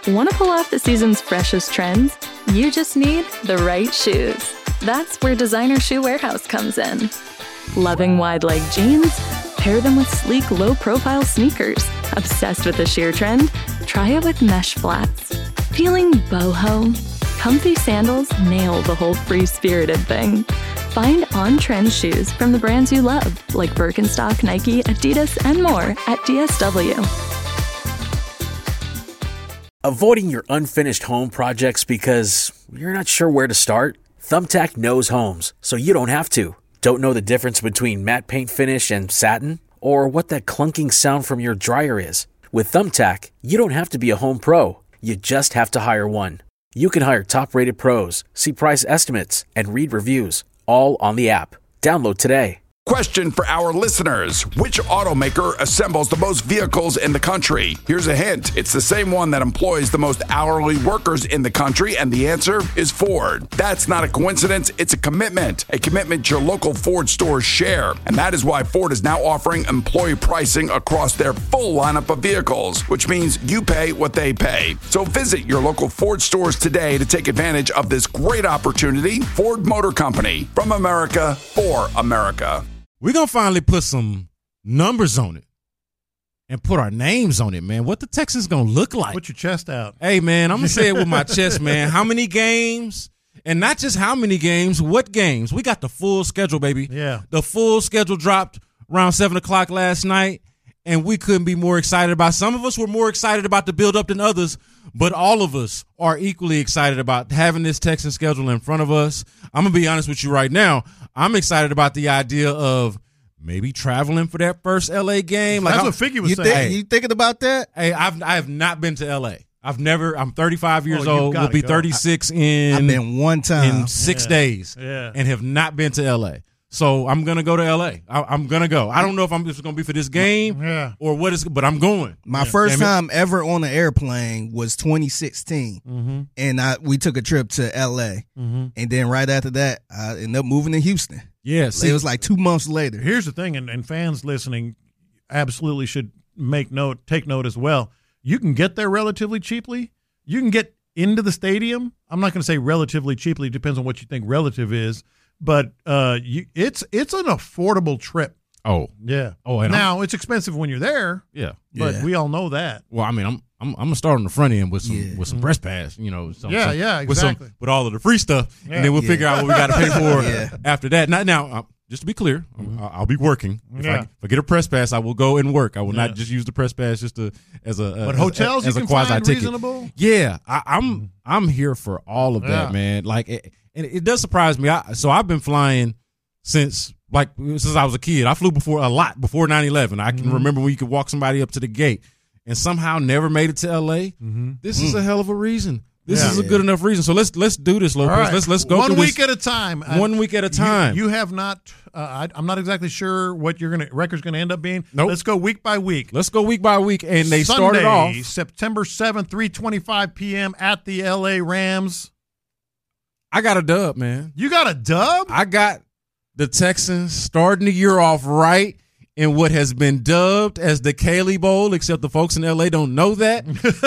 Want to pull off the season's freshest trends? You just need the right shoes. That's where Designer Shoe Warehouse comes in. Loving wide-leg jeans? Pair them with sleek, low-profile sneakers. Obsessed with the sheer trend? Try it with mesh flats. Feeling boho? Comfy sandals nail the whole free-spirited thing. Find on-trend shoes from the brands you love, like Birkenstock, Nike, Adidas, and more at DSW. Avoiding your unfinished home projects because you're not sure where to start? Thumbtack knows homes, so you don't have to. Don't know the difference between matte paint finish and satin? Or what that clunking sound from your dryer is? With Thumbtack, you don't have to be a home pro. You just have to hire one. You can hire top-rated pros, see price estimates, and read reviews, all on the app. Download today. Question for our listeners. Which automaker assembles the most vehicles in the country? Here's a hint. It's the same one that employs the most hourly workers in the country, and the answer is Ford. That's not a coincidence. It's a commitment your local Ford stores share. And that is why Ford is now offering employee pricing across their full lineup of vehicles, which means you pay what they pay. So visit your local Ford stores today to take advantage of this great opportunity. Ford Motor Company, from America, for America. We're going to finally put some numbers on it and put our names on it, man. What the Texans going to look like. Put your chest out. Hey, man, I'm going to say it with my chest, man. How many games? And not just how many games, what games? We got the full schedule, baby. Yeah. The full schedule dropped around 7 o'clock last night, and we couldn't be more excited about. Some of us were more excited about the build-up than others, but all of us are equally excited about having this Texan schedule in front of us. I'm going to be honest with you right now. I'm excited about the idea of maybe traveling for that first L.A. game. That's what Figgy was saying. You thinking about that? Hey, I have not been to L.A. I'm 35 years old. We'll be 36 in. I've been one time. In 6 days. Yeah. And have not been to L.A. So I'm going to go to L.A. I'm going to go. I don't know if I'm just going to be for this game or what is, but I'm going. My first time ever on an airplane was 2016. And we took a trip to L.A. And then right after that, I ended up moving to Houston. Yeah. It was like 2 months later. Here's the thing, and fans listening absolutely should take note as well. You can get there relatively cheaply. You can get into the stadium. I'm not going to say relatively cheaply. It depends on what you think relative is. But it's an affordable trip. Oh yeah. Oh, and now it's expensive when you're there. Yeah, but we all know that. Well, I mean, I'm gonna start on the front end with some press pass. You know, exactly. With all of the free stuff, and then we'll figure out what we got to pay for after that. Now, just to be clear, I'll be working. If I get a press pass, I will go and work. I will not just use the press pass as a. But hotels as you a can quasi find ticket. reasonable. Yeah, I'm here for all of that, man. Like, and it does surprise me. So I've been flying since I was a kid. I flew before 9/11. I can remember when you could walk somebody up to the gate, and somehow never made it to L.A. This is a hell of a reason. This is a good enough reason. So let's do this, Lopez. Right. Let's go 1 week at a time. 1 week at a time. You have not. I'm not exactly sure what record's going to end up being. Nope. Let's go week by week. Let's go week by week, and they Sunday, started off September 7th, 3:25 p.m. at the L.A. Rams. I got a dub, man. You got a dub? I got the Texans starting the year off right in what has been dubbed as the Cayley Bowl, except the folks in L.A. don't know that.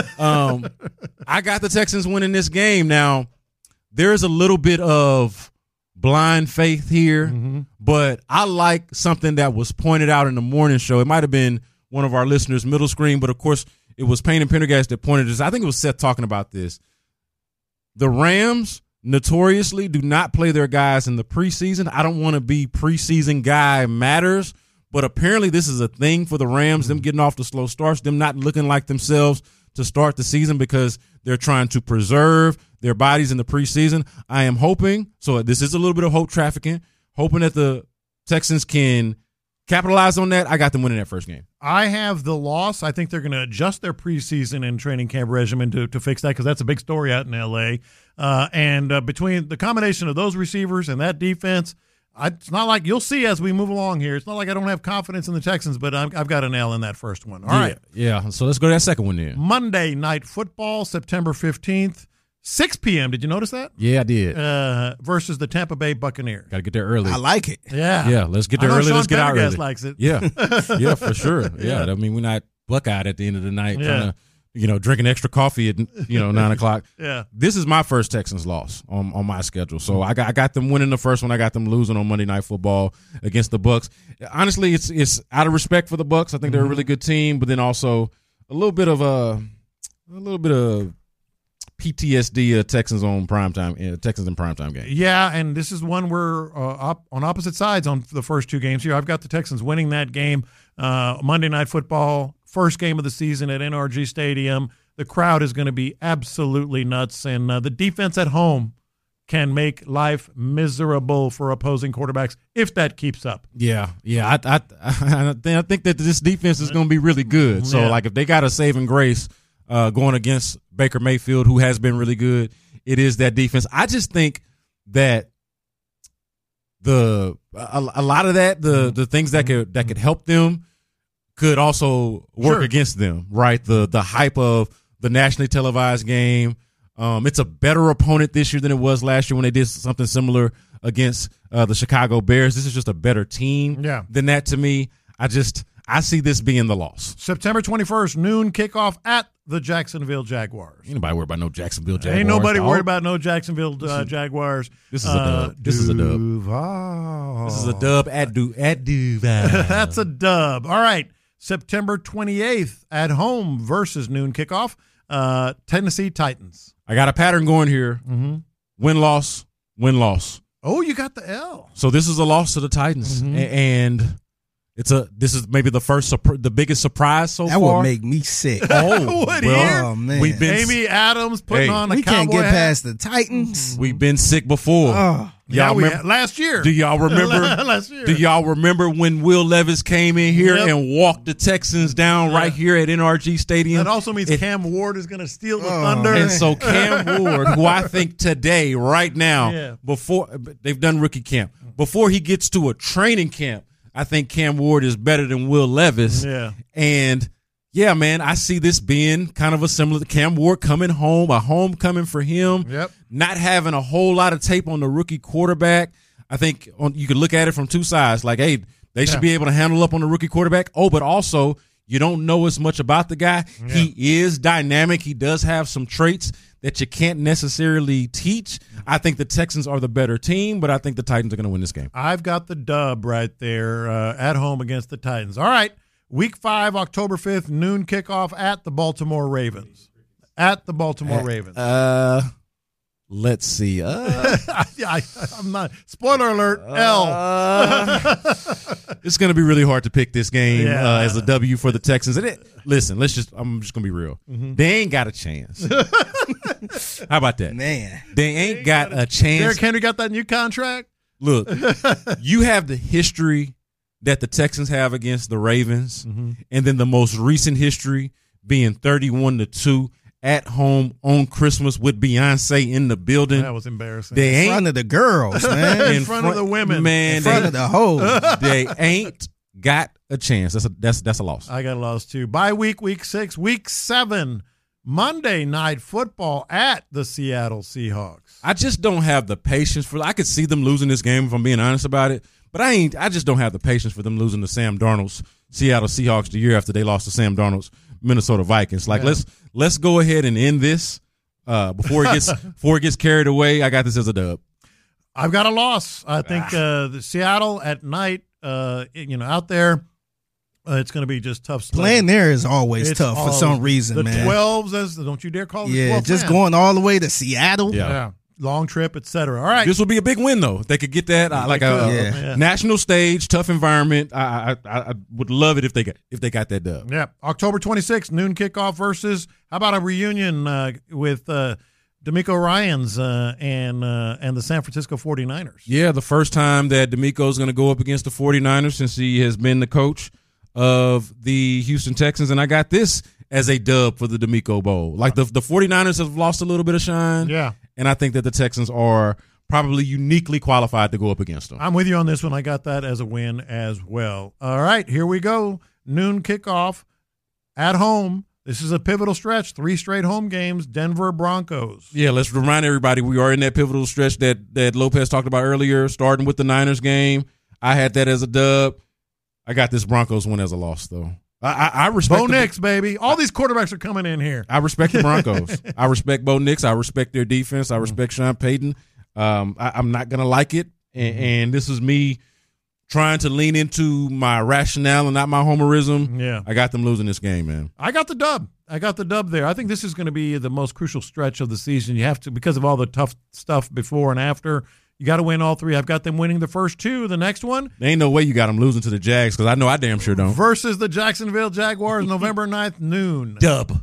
I got the Texans winning this game. Now, there's a little bit of blind faith here, but I like something that was pointed out in the morning show. It might have been one of our listeners' middle screen, but, of course, it was Payne and Pendergast that pointed this. I think it was Seth talking about this. The Rams notoriously do not play their guys in the preseason. I don't want to be preseason guy matters, but apparently this is a thing for the Rams, them getting off the slow starts, them not looking like themselves to start the season because they're trying to preserve their bodies in the preseason. I am hoping, so this is a little bit of hope trafficking, hoping that the Texans can capitalize on that. I got them winning that first game. I have the loss. I think they're going to adjust their preseason and training camp regimen to fix that because that's a big story out in L.A. And between the combination of those receivers and that defense, it's not like you'll see as we move along here. It's not like I don't have confidence in the Texans, but I've got an L in that first one. All right. Yeah. So let's go to that second one then. Monday Night Football, September 15th. 6 p.m. Did you notice that? Yeah, I did. Versus the Tampa Bay Buccaneers. Got to get there early. I like it. Yeah, let's get there early. Sean Let's get out early. likes it. Yeah, for sure. Yeah, I mean, we're not buck-eyed at the end of the night trying to drinking extra coffee at 9 o'clock. Yeah. This is my first Texans loss on my schedule. So I got them winning the first one. I got them losing on Monday Night Football against the Bucs. Honestly, it's out of respect for the Bucs. I think they're a really good team, but then also a little bit of PTSD Texans on primetime, Texans in primetime game. Yeah, and this is one we're on opposite sides on the first two games here. I've got the Texans winning that game. Monday Night Football, first game of the season at NRG Stadium. The crowd is going to be absolutely nuts, and the defense at home can make life miserable for opposing quarterbacks if that keeps up. Yeah. I think that this defense is going to be really good. So, like, if they got a saving grace going against Baker Mayfield, who has been really good, it is that defense. I just think that a lot of that, the things that could help them could also work against them, right? The hype of the nationally televised game. It's a better opponent this year than it was last year when they did something similar against the Chicago Bears. This is just a better team than that to me. I see this being the loss. September 21st, noon kickoff at the Jacksonville Jaguars. Ain't nobody worried about no Jacksonville Jaguars. Ain't nobody worried about no Jacksonville Jaguars. This is a dub. This is a dub. This is a dub at Duval. That's a dub. All right. September 28th at home versus noon kickoff. Tennessee Titans. I got a pattern going here. Win-loss, win-loss. Oh, you got the L. So this is a loss to the Titans, and this is maybe the biggest surprise so far. That would make me sick. Oh man, we've been Amy Adams putting on a we cowboy can't get hat. past the Titans. We've been sick before. Yeah, Y'all remember last year. Do y'all remember? Last year. Do y'all remember when Will Levis came in here and walked the Texans down right here at NRG Stadium? That also means Cam Ward is going to steal the thunder. And so Cam Ward, who I think today, right now, before they've done rookie camp, before he gets to a training camp, I think Cam Ward is better than Will Levis. Yeah. And yeah, man, I see this being kind of a similar to Cam Ward coming home, a homecoming for him. Yep. Not having a whole lot of tape on the rookie quarterback. I think you could look at it from two sides. Like, hey, they should be able to handle up on the rookie quarterback. Oh, but also you don't know as much about the guy. Yeah. He is dynamic. He does have some traits that you can't necessarily teach. I think the Texans are the better team, but I think the Titans are going to win this game. I've got the dub right there at home against the Titans. All right, Week 5, October 5th, noon kickoff at the Baltimore Ravens. At the Baltimore Ravens. Let's see. I'm not. Spoiler alert, L. It's going to be really hard to pick this game as a W for the Texans. And listen, I'm just going to be real. They ain't got a chance. How about that? Man. They ain't got a chance. Derrick Henry got that new contract? Look, you have the history that the Texans have against the Ravens, and then the most recent history being 31-2 at home on Christmas with Beyonce in the building. That was embarrassing. In front of the girls, man. in front of the women. Man, in front of the hoes. They ain't got a chance. That's a loss. I got a loss too. Bye week, Week 6, Week 7, Monday Night Football at the Seattle Seahawks. I just don't have the patience for. I could see them losing this game if I'm being honest about it, but I just don't have the patience for them losing to Sam Darnold's Seattle Seahawks the year after they lost to Sam Darnold's Minnesota Vikings. Like let's go ahead and end this before it gets carried away. I got this as a dub. I've got a loss. I think the Seattle at night, out there, it's going to be just tough sledding. Playing there is always tough for some reason, man. The 12s, don't you dare call it 12. Just going all the way to Seattle. Yeah. Long trip, etc. All right. This will be a big win, though. If they could get that national stage, tough environment. I would love it if they got that dub. Yeah. October 26th, noon kickoff versus. How about a reunion with DeMeco Ryans and the San Francisco 49ers? Yeah, the first time that DeMeco's going to go up against the 49ers since he has been the coach of the Houston Texans, and I got this as a dub for the DeMeco Bowl. Like the 49ers have lost a little bit of shine. Yeah. And I think that the Texans are probably uniquely qualified to go up against them. I'm with you on this one. I got that as a win as well. All right, here we go. Noon kickoff at home. This is a pivotal stretch. 3 straight home games. Denver Broncos. Yeah, let's remind everybody we are in that pivotal stretch that Lopez talked about earlier, starting with the Niners game. I had that as a dub. I got this Broncos win as a loss, though. I respect Bo Nix, baby. All these quarterbacks are coming in here. I respect the Broncos. I respect Bo Nix. I respect their defense. I respect Sean Payton. I'm not going to like it. And this is me trying to lean into my rationale and not my homerism. Yeah. I got them losing this game, man. I got the dub there. I think this is going to be the most crucial stretch of the season. You have to, because of all the tough stuff before and after, you got to win all three. I've got them winning the first two. The next one. There ain't no way you got them losing to the Jags, because I know I damn sure don't. Versus the Jacksonville Jaguars, November 9th, noon. Dub.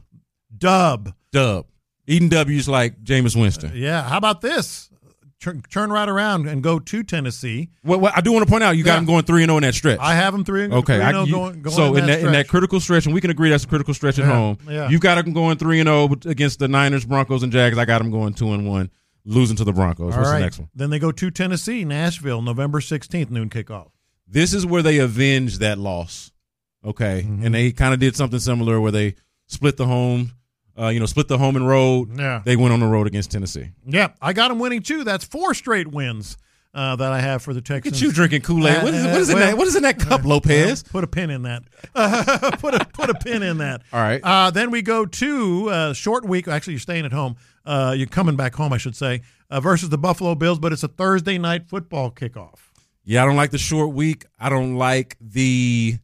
Eating W's like Jameis Winston. Yeah. How about this? Turn right around and go to Tennessee. Well, I do want to point out you got them going 3-0 in that stretch. I have them 3-0 okay, going so in that critical stretch, and we can agree that's a critical stretch at home. Yeah. You've got them going 3-0 against the Niners, Broncos, and Jags. I got them going 2-1, losing to the Broncos. What's the next one? Then they go to Tennessee, Nashville, November 16th, noon kickoff. This is where they avenge that loss. Okay, and they kind of did something similar where they split the home. Split the home and road. Yeah. They went on the road against Tennessee. Yeah, I got them winning too. That's 4 straight wins that I have for the Texans. Look at you drinking Kool-Aid. What is in that cup, Lopez? Put a pin in that. Put a pin in that. All right. Then we go to short week. Actually, you're staying at home. You're coming back home, I should say, versus the Buffalo Bills, but it's a Thursday night football kickoff. Yeah, I don't like the short week. I don't like the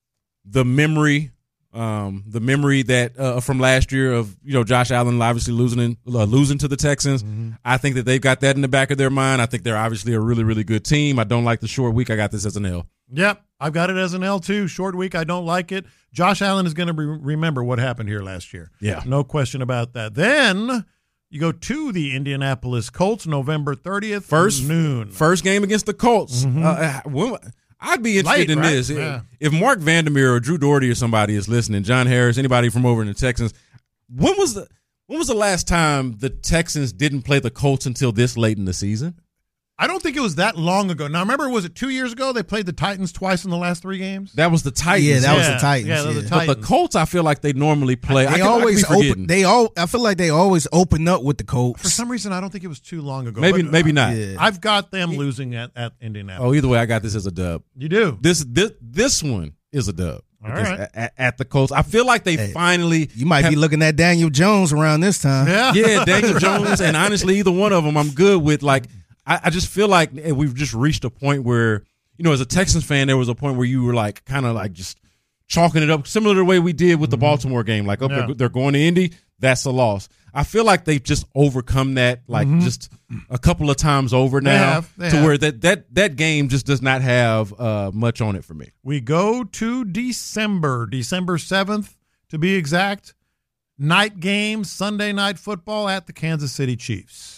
memory. The memory that from last year of Josh Allen obviously losing to the Texans. Mm-hmm. I think that they've got that in the back of their mind. I think they're obviously a really, really good team. I don't like the short week. I got this as an L. Yep, I've got it as an L too. Short week, I don't like it. Josh Allen is going to remember what happened here last year. Yeah, no question about that. Then you go to the Indianapolis Colts, November 30th, noon. First game against the Colts. Mm-hmm. I'd be interested in this. Yeah. If Mark Vandermeer or Drew Doherty or somebody is listening, John Harris, anybody from over in the Texans, when was the last time the Texans didn't play the Colts until this late in the season? I don't think it was that long ago. Now, remember, was it 2 years ago they played the Titans twice in the last 3 games? That was the Titans. Yeah, that was the Titans. Yeah, that was the Titans. But the Colts, I feel like they normally play. I feel like they always open up with the Colts. For some reason, I don't think it was too long ago. Maybe not. Yeah. I've got them losing at Indianapolis. Oh, either way, I got this as a dub. You do? This one is a dub. All right. At the Colts. I feel like they finally... You might be looking at Daniel Jones around this time. Yeah, Daniel Jones, and honestly, either one of them I'm good with. Like, I just feel like we've just reached a point where, as a Texans fan, there was a point where you were like kind of like just chalking it up, similar to the way we did with the Baltimore game. Like, they're going to Indy, that's a loss. I feel like they've just overcome that, like just a couple of times over now, where that game just does not have much on it for me. We go to December 7th to be exact. Night game, Sunday night football at the Kansas City Chiefs.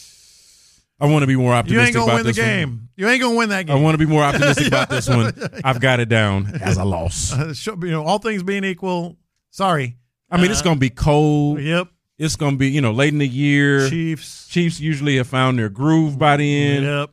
I want to be more optimistic about this one. You ain't going to win the game. You ain't going to win that game. I want to be more optimistic about this one. I've got it down as a loss. All things being equal, sorry. I mean, it's going to be cold. Yep. It's going to be, late in the year. Chiefs usually have found their groove by the end. Yep.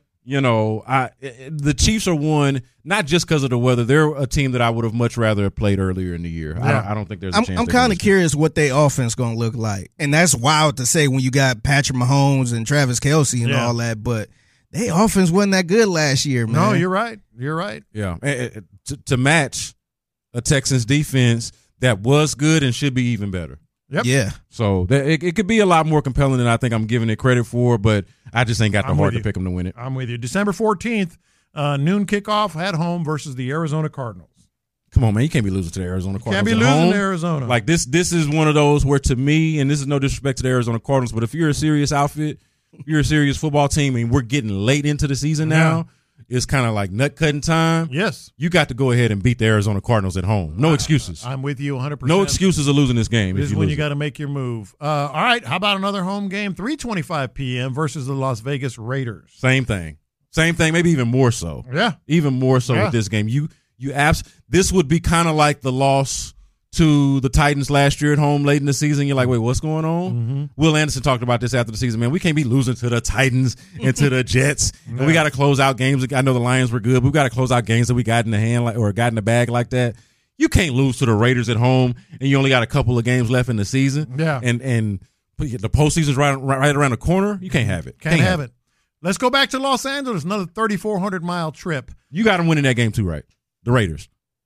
The Chiefs are one, not just because of the weather. They're a team that I would have much rather played earlier in the year. Yeah. I don't think there's a chance. I'm kind of curious what their offense going to look like. And that's wild to say when you got Patrick Mahomes and Travis Kelce and all that, but their offense wasn't that good last year, man. No, you're right. Yeah. To match a Texans defense that was good and should be even better. Yep. Yeah. So it could be a lot more compelling than I think I'm giving it credit for, but I just ain't got the heart to pick them to win it. I'm with you. December 14th, noon kickoff at home versus the Arizona Cardinals. Come on, man. You can't be losing to the Arizona Cardinals. Can't be losing to Arizona. Like this is one of those where, to me, and this is no disrespect to the Arizona Cardinals, but if you're a serious outfit, if you're a serious football team, and we're getting late into the season now, it's kind of like nut-cutting time. Yes. You got to go ahead and beat the Arizona Cardinals at home. No excuses. I'm with you 100%. No excuses of losing this game. This is when you got to make your move. All right, how about another home game, 3:25 p.m. versus the Las Vegas Raiders? Same thing, maybe even more so. Yeah. Even more so with this game. This would be kind of like the loss to the Titans last year at home late in the season. You're like, wait, what's going on? Mm-hmm. Will Anderson talked about this after the season. Man, we can't be losing to the Titans and to the Jets. And we got to close out games. I know the Lions were good, but we got to close out games that we got in the hand or got in the bag like that. You can't lose to the Raiders at home, and you only got a couple of games left in the season. Yeah. And the postseason's right around the corner. You can't have it. Can't have it. Let's go back to Los Angeles, another 3,400-mile trip. You got them winning that game too, right? The Raiders.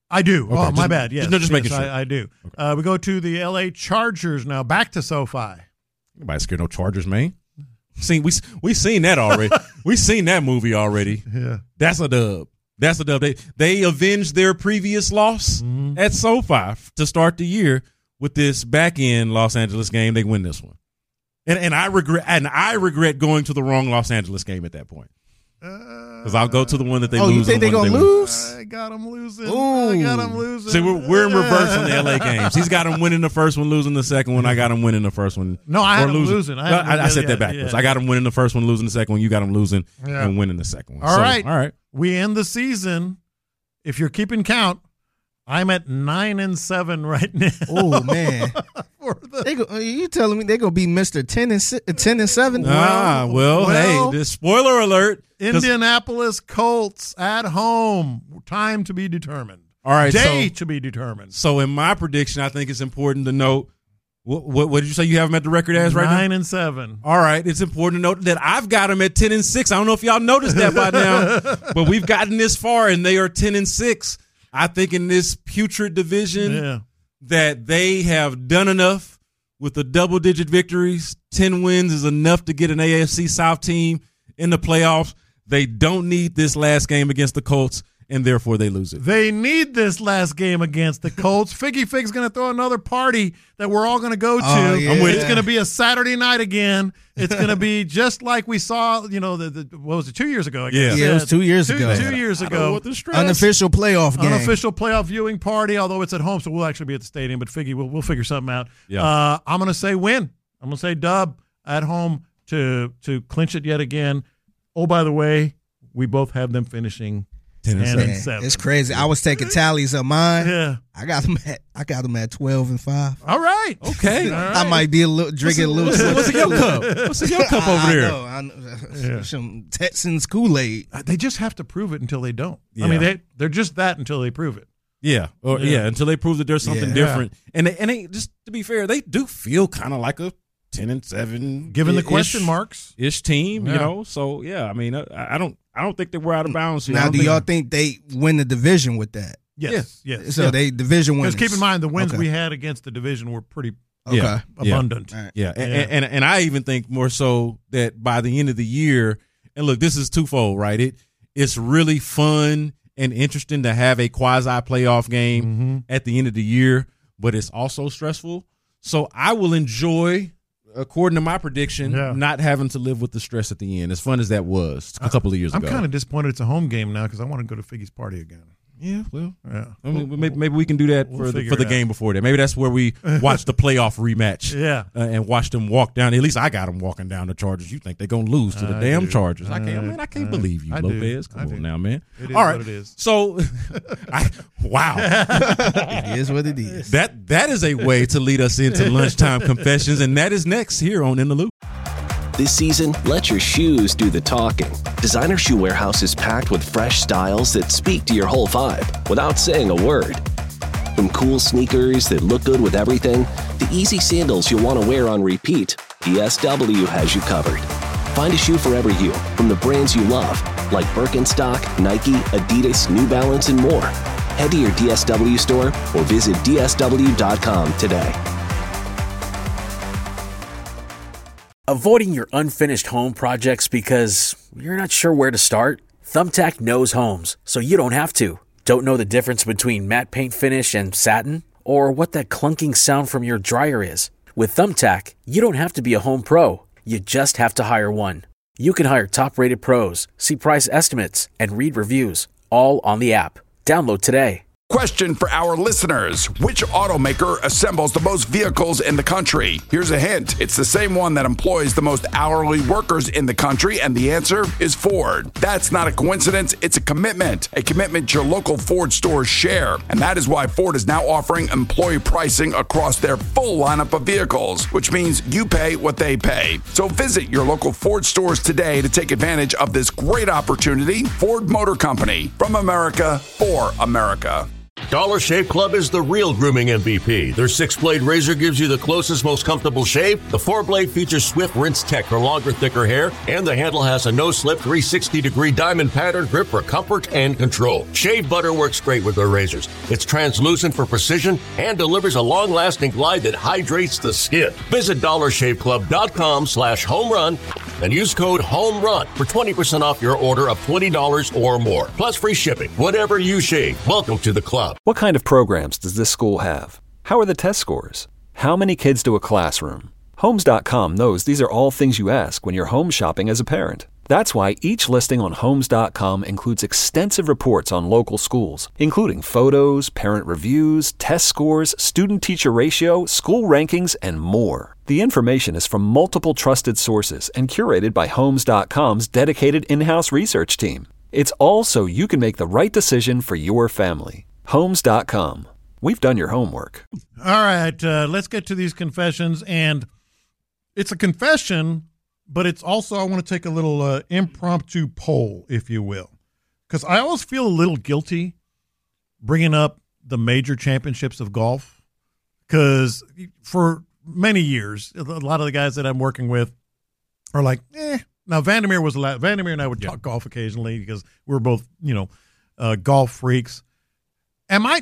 I do. Okay, Oh, my bad. Yes. Just making sure. I do. We go to the L.A. Chargers now. Back to SoFi. Nobody scared no Chargers, man. We seen that already. We seen that movie already. Yeah. That's a dub. That's a dub. They avenged their previous loss at SoFi to start the year with this back end Los Angeles game. They win this one, and I regret going to the wrong Los Angeles game at that point. Because I'll go to the one that they lose. Oh, you think they're going to lose? I got them losing. Ooh. I got them losing. See, we're in reverse on the LA games. He's got them winning the first one, losing the second one. I got them winning the first one. No, I had them losing. I said that backwards. Yeah. I got them winning the first one, losing the second one. You got them losing Yeah. and winning the second one. All right. All We end the season. If you're keeping count, I'm at 9-7 right now. Oh, man. You telling me they're going to be Mr. 10-7? Hey, this spoiler alert. Indianapolis Colts at home. Time to be determined. All right. Day to be determined. So in my prediction, I think it's important to note, what did you say you have them at the record as right now? 9-7. All right. It's important to note that I've got them at 10-6. I don't know if y'all noticed that by now, but we've gotten this far and they are 10-6. I think in this putrid division that they have done enough with the double-digit victories. 10 wins is enough to get an AFC South team in the playoffs. They don't need this last game against the Colts, and therefore they lose it. They need this last game against the Colts. Figgy Fig's going to throw another party that we're all going to go to. Oh, yeah. It's going to be a Saturday night again. It's going to be just like we saw, what was it, 2 years ago? I guess. Yeah, it was 2 years ago. 2 years ago. Unofficial playoff game. Unofficial playoff viewing party, although it's at home, so we'll actually be at the stadium. But Figgy, we'll figure something out. Yeah. I'm going to say win. I'm going to say dub at home to clinch it yet again. Oh, by the way, we both have them finishing 10-7. It's crazy. I was taking tallies of mine. Yeah. I got them at 12-5. All right. Okay. All right. I might be drinking a little. What's in your cup? What's in your cup over there? I know. Some Texans Kool-Aid. They just have to prove it until they don't. Yeah. I mean, they're just that until they prove it. Yeah. Until they prove that there's something Yeah. different. And they just to be fair, they do feel kind of like a 10-7, Given the question marks. ish team, Yeah. So I mean, I don't think that we're out of bounds here. Now, do y'all think they win the division with that? Yes. So they division winners. Because keep in mind, the wins Okay. we had against the division were pretty Okay. abundant. All right. Yeah, and I even think more so that by the end of the year, and look, this is twofold, right? It's really fun and interesting to have a quasi playoff game at the end of the year, but it's also stressful. So I will enjoy, according to my prediction, not having to live with the stress at the end. As fun as that was a couple of years ago. I'm kind of disappointed it's a home game now because I want to go to Figgy's party again. Yeah, well, Yeah. I mean, maybe we can do that we'll for figure the it out. game before that. Maybe that's where we watch the playoff rematch. Yeah. And watch them walk down. At least I got them walking down the Chargers. You think they're gonna lose to the damn do. Chargers? I can't believe you, I do. Lopez. I Come do. on now, man. It is All right. what it is. So, wow, It is what it is. that is a way to lead us into lunchtime confessions, and that is next here on In the Loop. This season, let your shoes do the talking. Designer Shoe Warehouse is packed with fresh styles that speak to your whole vibe without saying a word. From cool sneakers that look good with everything, to easy sandals you'll want to wear on repeat, DSW has you covered. Find a shoe for every you from the brands you love, like Birkenstock, Nike, Adidas, New Balance, and more. Head to your DSW store or visit DSW.com today. Avoiding your unfinished home projects because you're not sure where to start? Thumbtack knows homes, so you don't have to. Don't know the difference between matte paint finish and satin? Or what that clunking sound from your dryer is? With Thumbtack, you don't have to be a home pro. You just have to hire one. You can hire top-rated pros, see price estimates, and read reviews, all on the app. Download today. Question for our listeners. Which automaker assembles the most vehicles in the country? Here's a hint. It's the same one that employs the most hourly workers in the country, and the answer is Ford. That's not a coincidence. It's a commitment your local Ford stores share. And that is why Ford is now offering employee pricing across their full lineup of vehicles, which means you pay what they pay. So visit your local Ford stores today to take advantage of this great opportunity. Ford Motor Company, from America for America. Dollar Shave Club is the real grooming MVP. Their 6-blade razor gives you the closest, most comfortable shave. The 4-blade features swift rinse tech for longer, thicker hair, and the handle has a no-slip 360-degree diamond pattern grip for comfort and control. Shave butter works great with their razors. It's translucent for precision and delivers a long-lasting glide that hydrates the skin. Visit DollarShaveClub.com/homerun and use code HOMERUN for 20% off your order of $20 or more. Plus free shipping. Whatever you shave, welcome to the club. What kind of programs does this school have? How are the test scores? How many kids to a classroom? Homes.com knows these are all things you ask when you're home shopping as a parent. That's why each listing on Homes.com includes extensive reports on local schools, including photos, parent reviews, test scores, student-teacher ratio, school rankings, and more. The information is from multiple trusted sources and curated by Homes.com's dedicated in-house research team. It's all so you can make the right decision for your family. Homes.com. We've done your homework. All right, let's get to these confessions. And it's a confession, but it's also, I want to take a little impromptu poll, if you will, because I always feel a little guilty bringing up the major championships of golf, because for many years, a lot of the guys that I'm working with are like, Now, Vandermeer and I would talk golf occasionally because we were both, golf freaks. I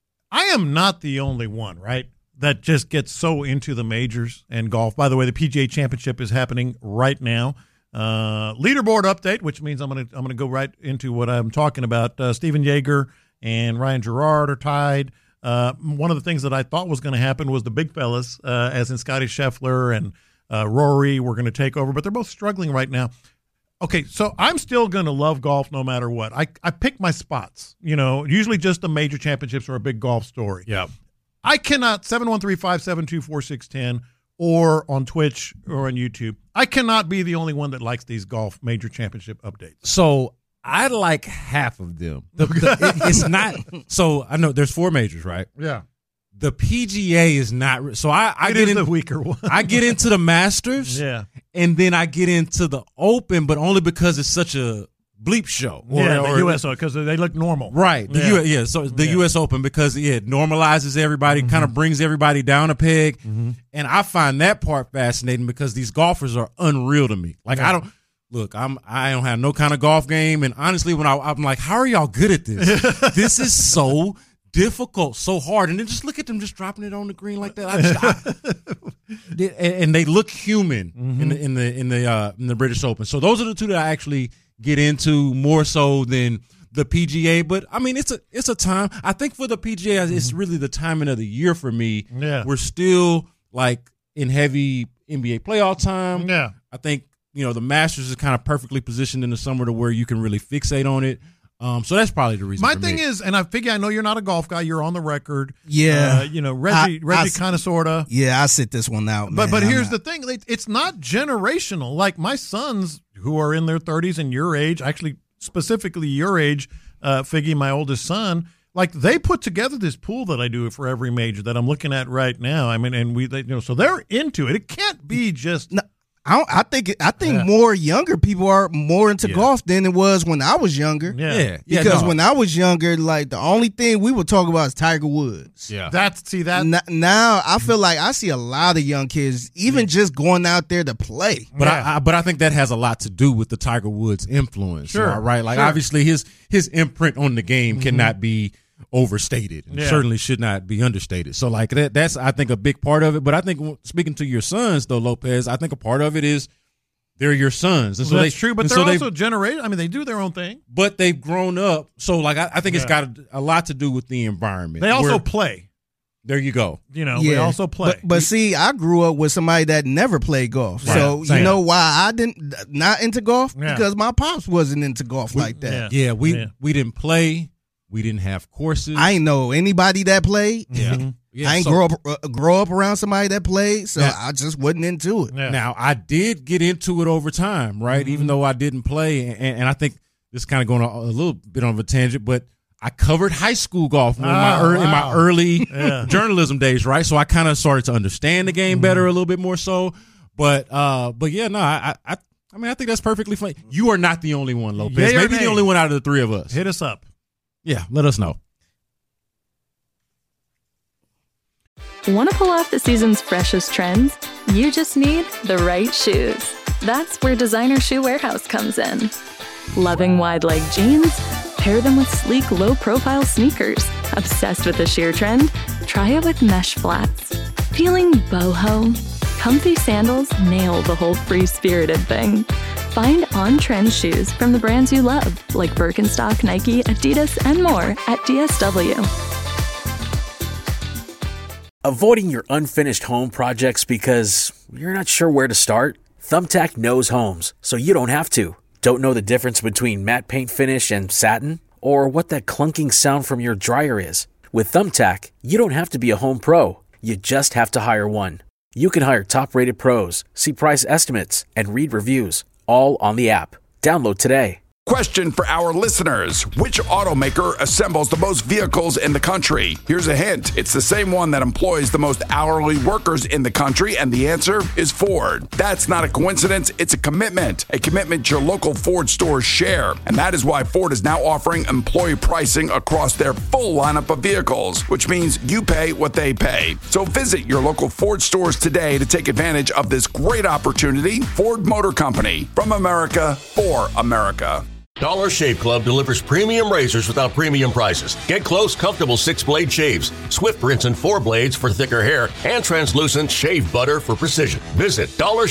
am not the only one, right, that just gets so into the majors and golf. By the way, the PGA Championship is happening right now. Leaderboard update, which means I'm gonna go right into what I'm talking about. Steven Yeager and Ryan Gerard are tied. One of the things that I thought was going to happen was the big fellas, as in Scotty Scheffler and Rory, were going to take over, but they're both struggling right now. Okay, so I'm still going to love golf no matter what. I pick my spots, usually just the major championships or a big golf story. Yeah. I cannot, 713-572-4610 or on Twitch or on YouTube, I cannot be the only one that likes these golf major championship updates. So I like half of them. It's not. So I know there's 4 majors, right? Yeah. The PGA is not. So I get into the weaker one. I get into the Masters, yeah, and then I get into the Open, but only because it's such a bleep show. The U.S. because they look normal, right? So the U.S. Open, because it normalizes everybody, kind of brings everybody down a peg, and I find that part fascinating because these golfers are unreal to me. Like I don't have no kind of golf game, and honestly, when I'm like, how are y'all good at this? This is so difficult, so hard, and then just look at them just dropping it on the green like that. And they look human in the British Open. So those are the two that I actually get into more so than the PGA. But I mean, it's a time. I think for the PGA, it's really the timing of the year for me. Yeah, we're still like in heavy NBA playoff time. Yeah, I think the Masters is kind of perfectly positioned in the summer to where you can really fixate on it. So that's probably the reason. My thing is, and I figure I know you're not a golf guy. You're on the record. Yeah. Reggie kind of, sort of. Yeah, I sit this one out, man. But here's the thing. It's not generational. Like my sons who are in their 30s and your age, actually specifically your age, Figgy, my oldest son, like they put together this pool that I do for every major that I'm looking at right now. I mean, and so they're into it. It can't be just. No. I think more younger people are more into golf than it was when I was younger. Yeah. Because when I was younger, like the only thing we would talk about is Tiger Woods. Yeah. Now I feel like I see a lot of young kids even just going out there to play. But I think that has a lot to do with the Tiger Woods influence. Sure. Right? Like obviously his imprint on the game cannot be overstated and certainly should not be understated. So like that's I think a big part of it. But I think speaking to your sons though, Lopez, I think a part of it is they're your sons. And so that's true, but they're also generated. I mean, they do their own thing. But they've grown up. So like I think it's got a lot to do with the environment. They also play. There you go. We also play. But see, I grew up with somebody that never played golf. Right. So you know why I not into golf? Yeah. Because my pops wasn't into golf like that. Yeah, we didn't play. We didn't have courses. I ain't know anybody that played. Yeah. I ain't grow up around somebody that played, so I just wasn't into it. Yeah. Now, I did get into it over time, right? Even though I didn't play, and I think this is kind of going a little bit on a tangent, but I covered high school golf in my early journalism days, right? So I kind of started to understand the game better a little bit more so. But yeah, no, I mean, I think that's perfectly fine. You are not the only one, Lopez. Maybe the only one out of the three of us. Hit us up. Yeah, let us know. Want to pull off the season's freshest trends? You just need the right shoes. That's where Designer Shoe Warehouse comes in. Loving wide leg jeans? Pair them with sleek, low-profile sneakers. Obsessed with the sheer trend? Try it with mesh flats. Feeling boho? Comfy sandals nail the whole free-spirited thing. Find on-trend shoes from the brands you love, like Birkenstock, Nike, Adidas, and more at DSW. Avoiding your unfinished home projects because you're not sure where to start? Thumbtack knows homes, so you don't have to. Don't know the difference between matte paint finish and satin? Or what that clunking sound from your dryer is? With Thumbtack, you don't have to be a home pro. You just have to hire one. You can hire top-rated pros, see price estimates, and read reviews, all on the app. Download today. Question for our listeners. Which automaker assembles the most vehicles in the country? Here's a hint. It's the same one that employs the most hourly workers in the country, and the answer is Ford. That's not a coincidence. It's a commitment your local Ford stores share. And that is why Ford is now offering employee pricing across their full lineup of vehicles, which means you pay what they pay. So visit your local Ford stores today to take advantage of this great opportunity. Ford Motor Company, from America, for America. Dollar Shave Club delivers premium razors without premium prices. Get close, comfortable 6-blade shaves, swift rinse and 4 blades for thicker hair, and translucent shave butter for precision. Visit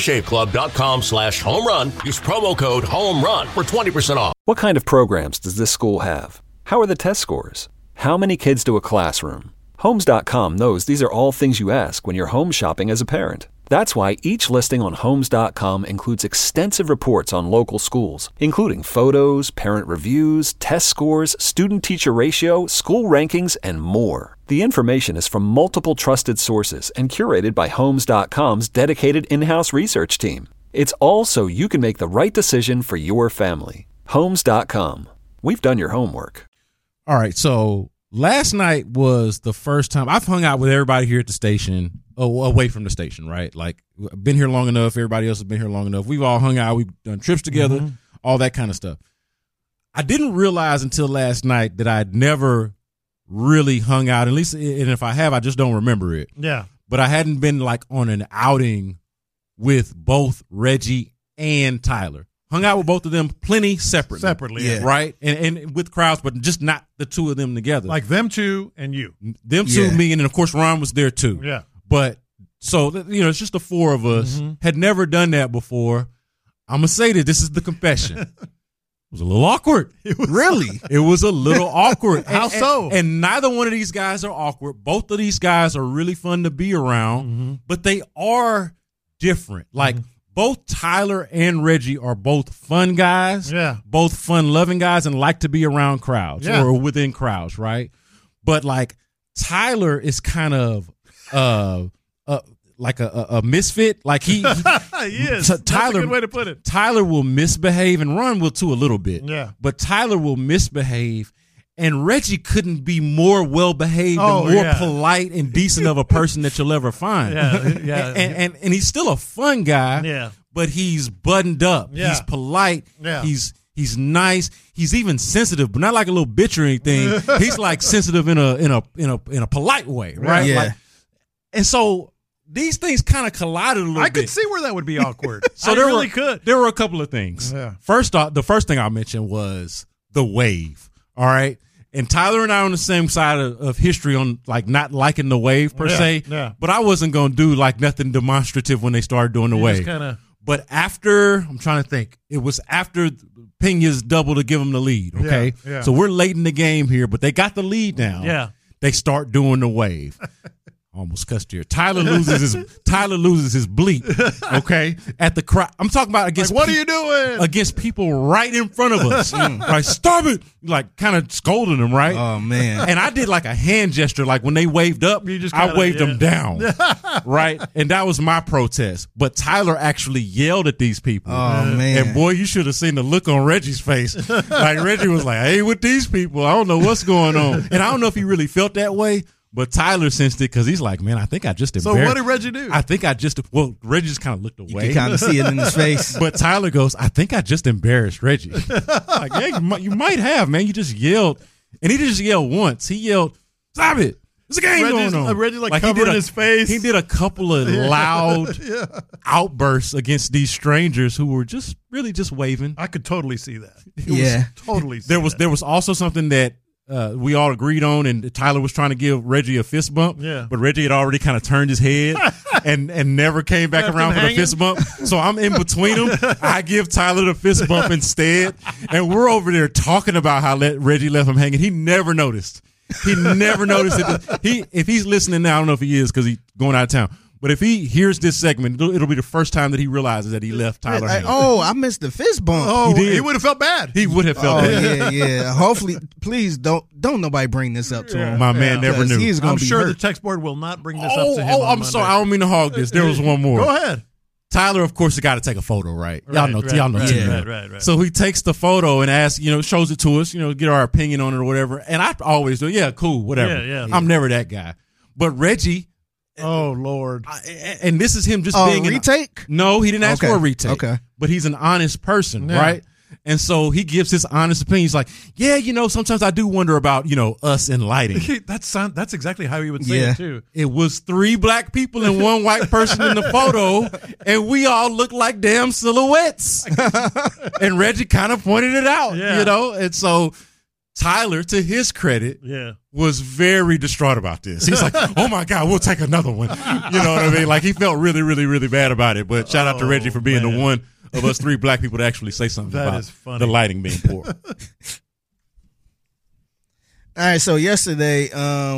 dollarshaveclub.com/homerun. Use promo code HOMERUN for 20% off. What kind of programs does this school have? How are the test scores? How many kids do a classroom? Homes.com knows these are all things you ask when you're home shopping as a parent. That's why each listing on Homes.com includes extensive reports on local schools, including photos, parent reviews, test scores, student-teacher ratio, school rankings, and more. The information is from multiple trusted sources and curated by Homes.com's dedicated in-house research team. It's all so you can make the right decision for your family. Homes.com. We've done your homework. All right, so last night was the first time I've hung out with everybody here at the station, away from the station, right? Like, I've been here long enough. Everybody else has been here long enough. We've all hung out. We've done trips together, all that kind of stuff. I didn't realize until last night that I'd never really hung out, at least, and if I have, I just don't remember it. Yeah. But I hadn't been like on an outing with both Reggie and Tyler. Hung out with both of them plenty separately, yeah. Right? And with crowds, but just not the two of them together. Like them two and you. Them two, me, and then, of course, Ron was there too. Yeah. But, so, it's just the four of us. Had never done that before. I'm going to say that this is the confession. It was a little awkward. It was a little awkward. How so? And neither one of these guys are awkward. Both of these guys are really fun to be around, but they are different. Like, both Tyler and Reggie are both fun guys, both fun-loving guys, and like to be around crowds or within crowds, right? But, like, Tyler is kind of like a misfit. Like he is. Tyler, that's a good way to put it. Tyler will misbehave, and Ron will too a little bit. Yeah. But Tyler will misbehave, and Reggie couldn't be more well-behaved and more polite and decent of a person that you'll ever find. Yeah. And he's still a fun guy. Yeah. But he's buttoned up. Yeah. He's polite. Yeah. He's nice. He's even sensitive, but not like a little bitch or anything. He's like sensitive in a polite way, right? Yeah. Like, and so these things kind of collided a little bit. I could see where that would be awkward. So I could. There were a couple of things. Yeah. First off, the first thing I mentioned was the wave. All right. And Tyler and I are on the same side of history on like not liking the wave per se. Yeah. But I wasn't going to do like nothing demonstrative when they started doing the wave. But after, I'm trying to think, it was after Pena's double to give them the lead, okay? Yeah. So we're late in the game here, but they got the lead now. Yeah. They start doing the wave. Almost cussed here. Tyler loses his bleep, okay? At the crowd. I'm talking about against what are you doing? Against people right in front of us. Right, stop it. Like kind of scolding them, right? Oh, man. And I did like a hand gesture, like when they waved up, I waved them down. Right? And that was my protest. But Tyler actually yelled at these people. Oh, man. And boy, you should have seen the look on Reggie's face. Like Reggie was like, hey, with these people, I don't know what's going on. And I don't know if he really felt that way. But Tyler sensed it because he's like, man, I think I just embarrassed. So what did Reggie do? Reggie just kind of looked away. You can kind of see it in his face. But Tyler goes, I think I just embarrassed Reggie. Like, yeah, you might have, man. You just yelled. And he didn't just yell once. He yelled, stop it. There's a game going on. Reggie covering his face. He did a couple of loud outbursts against these strangers who were just waving. I could totally see that. Totally. There was also something that we all agreed on, and Tyler was trying to give Reggie a fist bump. Yeah. But Reggie had already kind of turned his head and never came back around for the fist bump. So I'm in between them. I give Tyler the fist bump instead, and we're over there talking about how Reggie left him hanging. He never noticed. He never noticed it. If he's listening now, I don't know if he is because he's going out of town. But if he hears this segment, it'll be the first time that he realizes that he left Tyler hanging. Oh, I missed the fist bump. Oh, he would have felt bad. He would have felt bad. Yeah. Hopefully, please don't nobody bring this up to him. My man never knew. I'm sure the text board will not bring this up to him. I'm sorry. I don't mean to hog this. There was one more. Go ahead. Tyler, of course, has got to take a photo, right? Y'all know. Right. So he takes the photo and asks, shows it to us, get our opinion on it or whatever. And I always do, yeah, cool, whatever. Yeah. I'm never that guy. But Reggie. Oh, Lord. And this is him just being a retake? No, he didn't ask for a retake. Okay. But he's an honest person, right? And so he gives his honest opinion. He's like, yeah, sometimes I do wonder about, us and lighting. That's exactly how he would say it, too. It was 3 black people and 1 white person in the photo, and we all look like damn silhouettes. And Reggie kind of pointed it out, And so Tyler, to his credit, was very distraught about this. He's like, oh, my God, we'll take another one. You know what I mean? Like, he felt really, really, really bad about it. But shout out to Reggie for being the one of us 3 black people to actually say something about the lighting being poor. All right, so yesterday,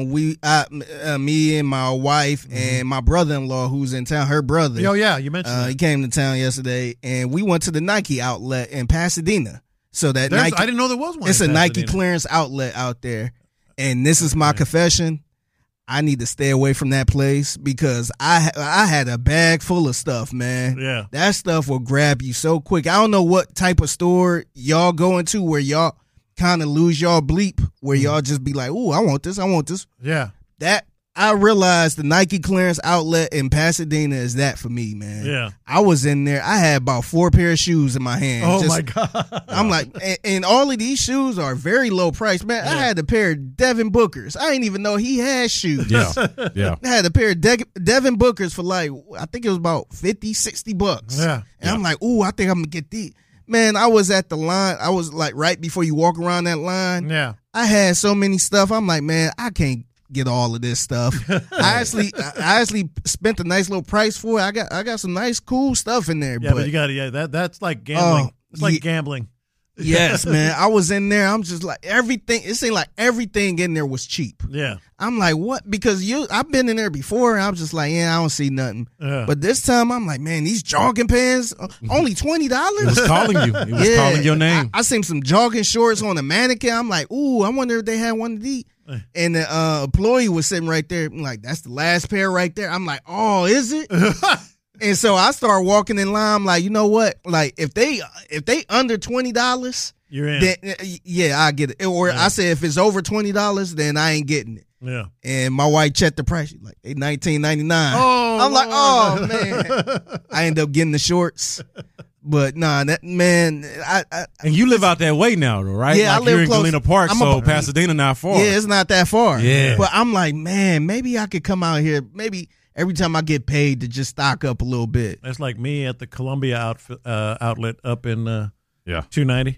me and my wife and my brother-in-law who's in town, her brother. Oh, yeah, you mentioned that. He came to town yesterday, and we went to the Nike outlet in Pasadena. So that Nike, I didn't know there was one. It's a Nike clearance outlet out there, and this is my confession. I need to stay away from that place because I had a bag full of stuff, man. Yeah. That stuff will grab you so quick. I don't know what type of store y'all go into where y'all kind of lose y'all bleep, where y'all just be like, ooh, I want this. Yeah. That I realized the Nike clearance outlet in Pasadena is that for me, man. Yeah. I was in there. I had about 4 pair of shoes in my hand. Oh, my God. I'm like, and all of these shoes are very low price, man. I had a pair of Devin Bookers. I didn't even know he had shoes. Yeah. I had a pair of Devin Bookers for I think it was about $50-$60. Yeah. And I'm like, ooh, I think I'm going to get these. Man, I was at the line. I was like right before you walk around that line. Yeah. I had so many stuff. I'm like, man, I can't get all of this stuff. I actually spent a nice little price for it. I got some nice cool stuff in there. Yeah, but you got that's like gambling. It's like gambling. Yes, man. I was in there. I'm just like everything. It seemed like everything in there was cheap. Yeah. I'm like, what? Because I've been in there before. And I'm just like, yeah, I don't see nothing. But this time, I'm like, man, these jogging pants only $20. It was calling you. It was calling your name. I seen some jogging shorts on a mannequin. I'm like, ooh, I wonder if they had one of these. And the employee was sitting right there. I'm like, that's the last pair right there. I'm like, oh, is it? And so I start walking in line. I'm like, you know what? Like, if they under $20, you're in. Then, yeah, I get it. Or I say if it's over $20, then I ain't getting it. Yeah. And my wife checked the price. She's like, they $19.99. Oh, I'm like, oh man. I end up getting the shorts. But nah, that man, and you live out that way now, though, right? Yeah, like I live you're in close. Galena Park, so Pasadena not far. Yeah, it's not that far. Yeah, but I'm like, man, maybe I could come out here. Maybe every time I get paid to just stock up a little bit. That's like me at the Columbia outlet up in 290.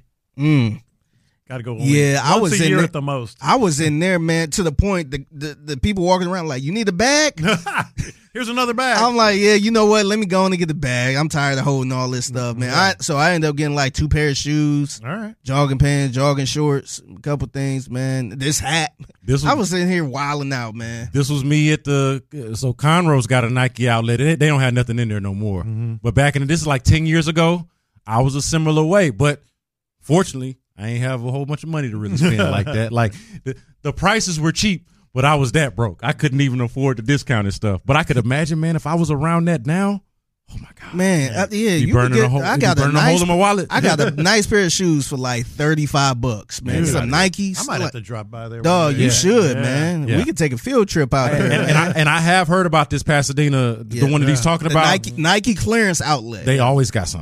Got to go. I was a in year there at the most. I was in there, man, to the point the people walking around like, you need a bag? Here's another bag. I'm like, yeah, you know what? Let me go on and get the bag. I'm tired of holding all this stuff, man. So I ended up getting like 2 pair of shoes, all right, jogging pants, jogging shorts, a couple things, man. This hat. I was sitting here wilding out, man. This was me at so Conroe's got a Nike outlet. They don't have nothing in there no more. Mm-hmm. But this is like 10 years ago. I was a similar way, but fortunately, I ain't have a whole bunch of money to really spend like that. Like the prices were cheap, but I was that broke. I couldn't even afford the discounted stuff. But I could imagine, man, if I was around that now, oh my God, man, you burning a hole. I got a hole in my wallet. I got a nice pair of shoes for like $35, man. Some Nikes. I might have to drop by there. Dog, you should, man. Yeah. We could take a field trip out there. And I have heard about this Pasadena, the one that he's talking about. Nike clearance outlet. They always got something.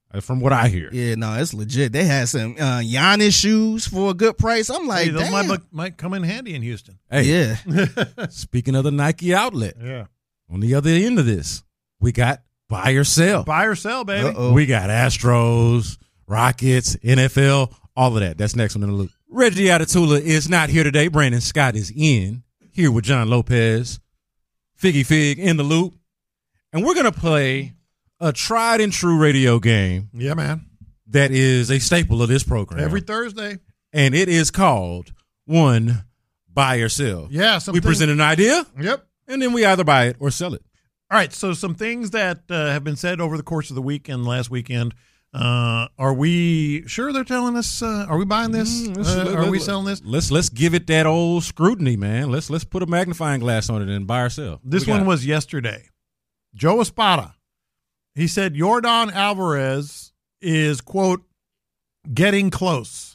from what I hear. Yeah, no, it's legit. They had some Giannis shoes for a good price. I'm like, Hey, those damn. might come in handy in Houston. Hey, Yeah. speaking of the Nike outlet, Yeah. on the other end of this, we got buy or sell. Buy or sell, baby. Uh-oh. We got Astros, Rockets, NFL, all of that. That's next one in the loop. Reggie Atatula is not here today. Brandon Scott is here with John Lopez, Figgy Fig in the loop. And we're going to play a tried and true radio game Yeah, man. that is a staple of this program. Every Thursday. And it is called One Buy or Sell. Yeah. We present an idea, Yep. and then we either buy it or sell it. All right, so some things that have been said over the course of the week and last weekend. Are we sure they're telling us? Are we buying this? Are we selling this? Let's give it that old scrutiny, man. Let's put a magnifying glass on it and buy or sell. This one was yesterday. Joe Espada. He said Yordan Alvarez is, quote, getting close.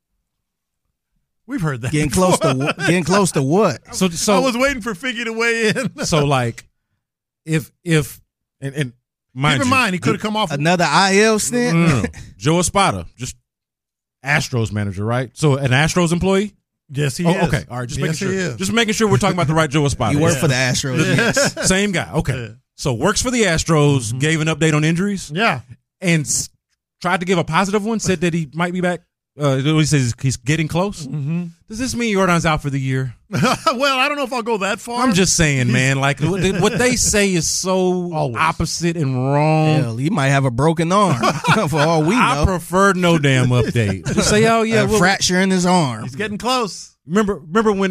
We've heard that. Getting before. close to what? So I was waiting for Figgy to weigh in. so like if and mind Keep in you, mind, he could have come off. Another IL stint? no. Joe Espada, just Astros manager, right? So an Astros employee? Yes, he Oh, is. okay. All right, just Yes, making he sure. is. Just making sure we're talking about the right Joe Espada. You work Yeah. for the Astros. Yes. Same guy. Okay. So works for the Astros, gave an update on injuries, Yeah. and tried to give a positive one, said that he might be back. He says he's getting close. Does this mean Jordan's out for the year? Well, I don't know if I'll go that far. I'm just saying, man. Like what they say is so Always. opposite and wrong. Hell, he might have a broken arm for all we I know. prefer no damn update. Just say, oh yeah, A fracture in his arm. He's getting close. remember when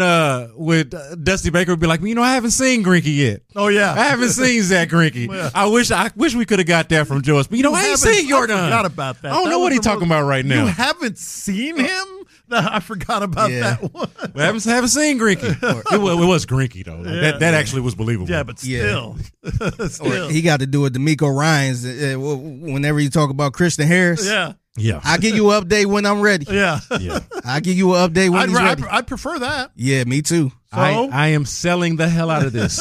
Dusty Baker would be like, I haven't seen Greinke yet. Oh yeah. I haven't seen Zach Greinke. Yeah. I wish we could have got that from Joe. But I ain't seen Jordan. I forgot about that. I don't know what he's talking about right now. You haven't seen him? No, I forgot about Yeah. that one. We haven't seen Greinke. It was Greinke though. Like, that actually was believable. Yeah, but still. Still. Or he got to do with D'Amico Ryans whenever you talk about Christian Harris. Yeah. Yeah. I'll give you an update when I'm ready. Yeah. Yeah. I'll give you an update when he's ready. I'd prefer that. Yeah, me too. I am selling the hell out of this.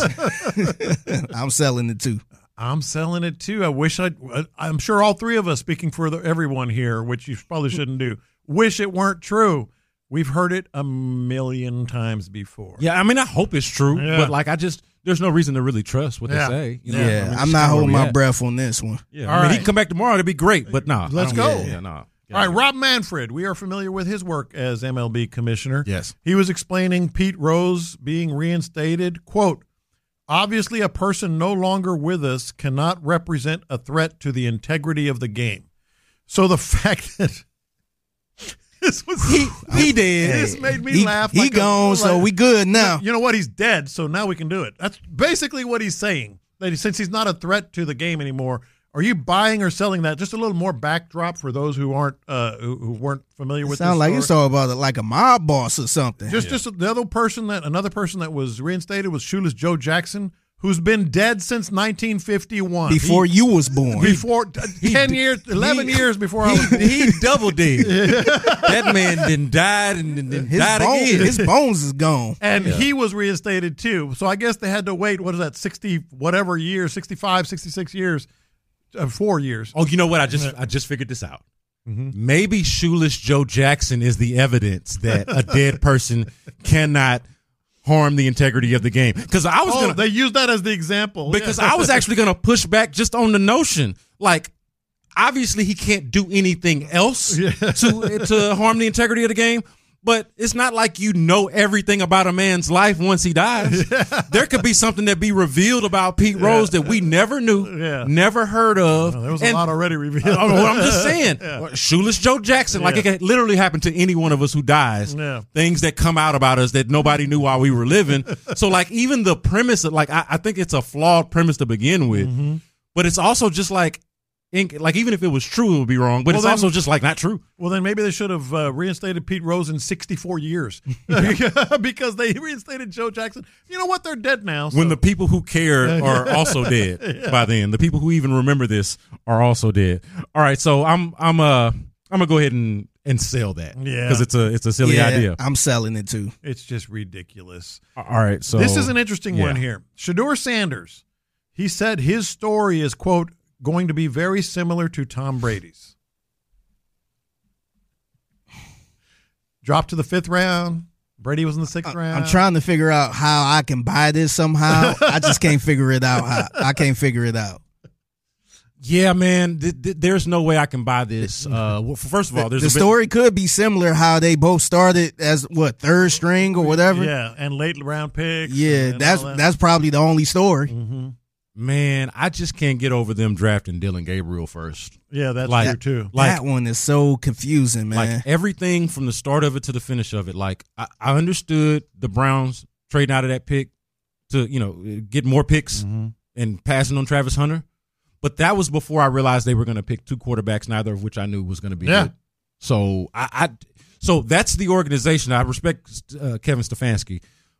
I'm selling it too. I'm selling it too. I'm sure all three of us, speaking for everyone here, which you probably shouldn't do, wish it weren't true. We've heard it a million times before. Yeah, I hope it's true, Yeah. but there's no reason to really trust what Yeah. they say. You know? Yeah, it's I'm not kinda holding where we my at. breath on this one. Yeah, All he right. can come back tomorrow. It'd be great, but nah. Let's I don't- go. Yeah, nah. All right, Rob Manfred. We are familiar with his work as MLB commissioner. Yes. He was explaining Pete Rose being reinstated. Quote, obviously a person no longer with us cannot represent a threat to the integrity of the game. So the fact that this was He did. this made me laugh. He gone, so we good now. You know what? He's dead, so now we can do it. That's basically what he's saying. That since he's not a threat to the game anymore, are you buying or selling that? Just a little more backdrop for those who aren't who weren't familiar with. Sound this like story. you talking about it like a mob boss or something. Just the another person that was reinstated was Shoeless Joe Jackson, who's been dead since 1951. Before you was born. Before 10 years, 11 years before I was born. He double did. That man then died and then died again. His bones is gone. And he was reinstated too. So I guess they had to wait, what is that, 60 whatever years, 65, 66 years, 4 years. Oh, you know what? I just figured this out. Maybe Shoeless Joe Jackson is the evidence that a dead person cannot harm the integrity of the game. Because I was they used that as the example. because I was actually gonna push back just on the notion, like, obviously he can't do anything else to harm the integrity of the game. But it's not like you know everything about a man's life once he dies. There could be something that be revealed about Pete Rose that we never knew, never heard of. There was a lot already revealed. I'm just saying, Shoeless Joe Jackson, like it could literally happen to any one of us who dies. Yeah. Things that come out about us that nobody knew while we were living. So like even the premise of I think it's a flawed premise to begin with, but it's also just like even if it was true, it would be wrong. But it's also just like not true. Well, then maybe they should have reinstated Pete Rose in 64 years because they reinstated Joe Jackson. You know what? They're dead now. So. When the people who care are also dead by then, the people who even remember this are also dead. All right, so I'm gonna go ahead and sell that because it's a silly idea. I'm selling it too. It's just ridiculous. All right, so This is an interesting one here. Shedeur Sanders, he said his story is, quote, going to be very similar to Tom Brady's? Dropped to the 5th round. Brady was in the 6th round. I'm trying to figure out how I can buy this somehow. I just can't figure it out. I can't figure it out. Yeah, man, there's no way I can buy this. Well, first of all, the story could be similar. How they both started as third string or whatever. Yeah, and late round picks. Yeah, that's probably the only story. Mm-hmm. Man, I just can't get over them drafting Dylan Gabriel first. Yeah, that's true too. That one is so confusing, man. Like everything from the start of it to the finish of it. Like I understood the Browns trading out of that pick to get more picks and passing on Travis Hunter, but that was before I realized they were going to pick 2 quarterbacks, neither of which I knew was going to be good. So so that's the organization. I respect Kevin Stefanski,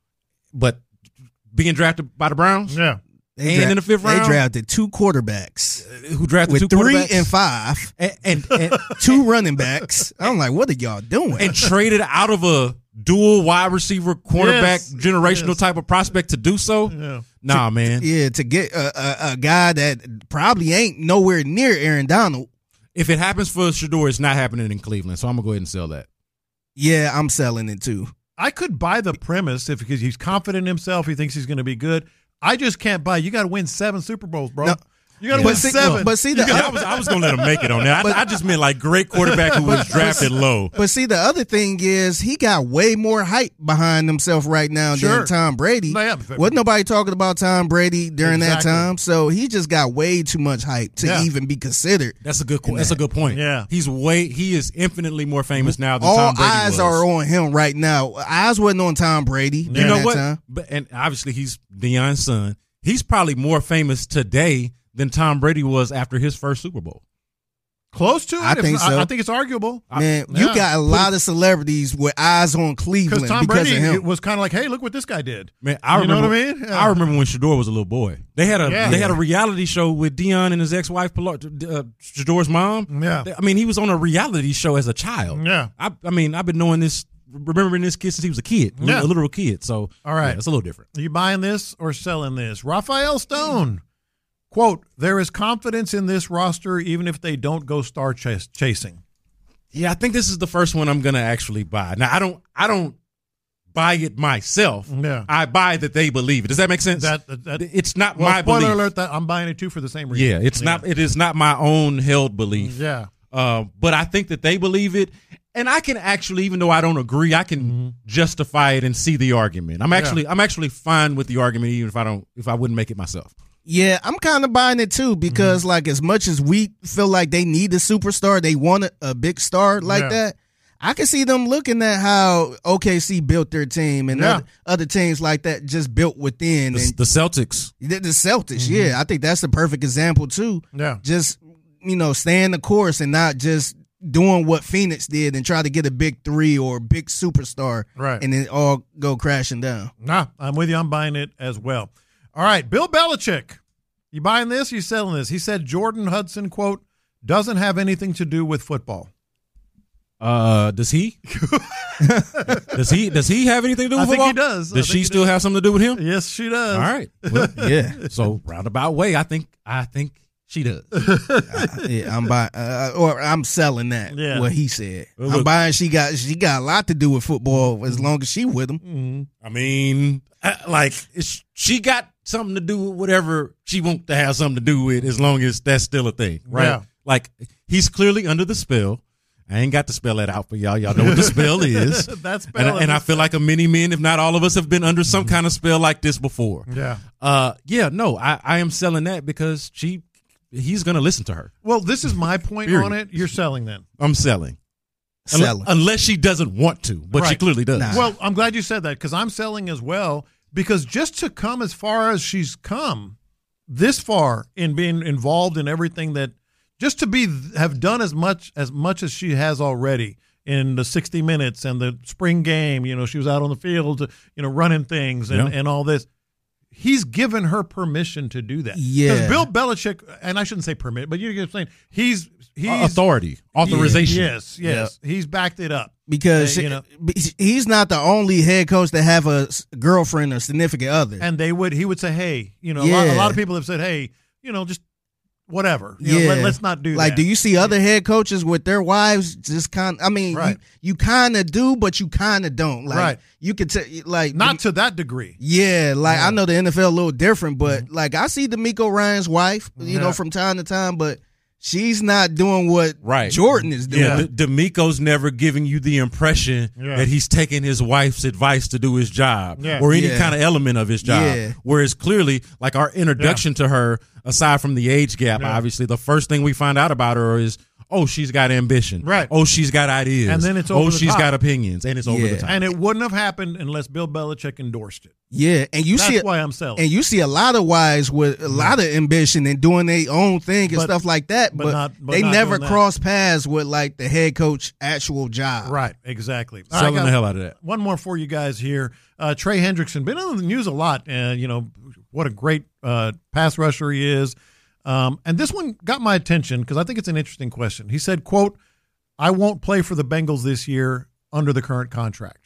but being drafted by the Browns, in the 5th round, they drafted 2 quarterbacks who drafted with 2 3 quarterbacks and 5, and 2 running backs. I'm like, what are y'all doing? And traded out of a dual wide receiver cornerback generational type of prospect to do so. Yeah. Nah, man. Yeah, to get a guy that probably ain't nowhere near Aaron Donald. If it happens for Shedeur, it's not happening in Cleveland. So I'm gonna go ahead and sell that. Yeah, I'm selling it too. I could buy the premise because he's confident in himself. He thinks he's going to be good. I just can't buy. You got to win 7 Super Bowls, bro. No, you got to win 7. But see, I was going to let him make it on that. I just meant like great quarterback who was drafted low. But see, the other thing is he got way more hype behind himself right now than Tom Brady. Wasn't nobody talking about Tom Brady during that time, so he just got way too much hype to even be considered. That's a good. That's a good point. Yeah, he is infinitely more famous now than Tom Brady was. All eyes are on him right now. Eyes wasn't on Tom Brady. You know what? Time. But and obviously he's Deion's son. He's probably more famous today than Tom Brady was after his first Super Bowl. Close to it. I think so. I think it's arguable. Man, you got a lot of celebrities with eyes on Cleveland because Tom because Brady of him. Was kind of like, hey, look what this guy did. Man, I remember what I mean. I remember when Shedeur was a little boy. They had a reality show with Deion and his ex-wife, Shedeur's mom. Yeah, I mean, he was on a reality show as a child. Yeah, I mean, I've been remembering this kid since he was a kid, a literal kid. So, all right, it's a little different. Are you buying this or selling this? Raphael Stone, quote, there is confidence in this roster even if they don't go star chasing. Yeah, I think this is the first one I'm going to actually buy. Now, I don't buy it myself. Yeah. I buy that they believe it. Does that make sense? It's not my belief. Spoiler alert, that I'm buying it too for the same reason. Yeah, it is not my own held belief. Yeah. But I think that they believe it. And I can actually, even though I don't agree, I can justify it and see the argument. I'm actually fine with the argument, even if I wouldn't make it myself. Yeah, I'm kind of buying it too because, like, as much as we feel like they need a superstar, they want a big star like that. I can see them looking at how OKC built their team and other teams like that just built within. The Celtics. The Celtics, yeah. I think that's the perfect example too. Yeah. Just, staying the course and not just doing what Phoenix did and try to get a big 3 or a big superstar and then all go crashing down. Nah, I'm with you. I'm buying it as well. All right, Bill Belichick. You buying this? You selling this? He said Jordan Hudson, quote, doesn't have anything to do with football. Does he? Does he have anything to do with football? I think he does. Does she still have something to do with him? Yes, she does. All right. Well, yeah. So roundabout way, I think she does. I'm buying, or I'm selling that. Yeah. What he said. I'm buying. She got a lot to do with football as long as she with him. Mm-hmm. I mean, she got something to do with whatever she wants to have something to do with, as long as that's still a thing, right? Yeah. Like, he's clearly under the spell. I ain't got to spell that out for y'all. Y'all know what the spell is. That spell and I feel like many men, if not all of us, have been under some kind of spell like this before. Yeah. I am selling that because he's going to listen to her. Well, this is my point on it. You're selling then. I'm selling. Unless she doesn't want to, but she clearly does. Nah. Well, I'm glad you said that because I'm selling as well, because just to come as far as she's come this far in being involved in everything that just to have done as much as she has already in the 60 Minutes and the spring game, she was out on the field, running things and all this. He's given her permission to do that. Yeah. Because Bill Belichick, and I shouldn't say permit, but you get what I'm saying. He's authority, authorization. Yes. Yeah. He's backed it up. Because he's not the only head coach that have a girlfriend or significant other. And he would say, hey, a lot of people have said, hey, just whatever. You know, let's not do like, that. do you see other head coaches with their wives just kind of, I mean, you kind of do, but you kind of don't. Like, you could like. Not to that degree. Yeah, like, I know the NFL a little different, but, like, I see DeMeco Ryan's wife, you know, from time to time, but she's not doing what Jordan is doing. Yeah, DeMeco's never giving you the impression that he's taking his wife's advice to do his job or any kind of element of his job. Yeah. Whereas clearly, like, our introduction to her, aside from the age gap, obviously, the first thing we find out about her is, oh, she's got ambition. Right. Oh, she's got ideas. And then it's over the top. She's got opinions. And it's over the top. And it wouldn't have happened unless Bill Belichick endorsed it. Yeah, and that's why I'm selling. And you see a lot of wives with a lot of ambition and doing their own thing and stuff like that, but they never cross paths with, like, the head coach actual job. Right, exactly. Selling the hell out of that. One more for you guys here. Trey Hendrickson, been on the news a lot. You know, what a great pass rusher he is. And this one got my attention because I think it's an interesting question. He said, quote, "I won't play for the Bengals this year under the current contract."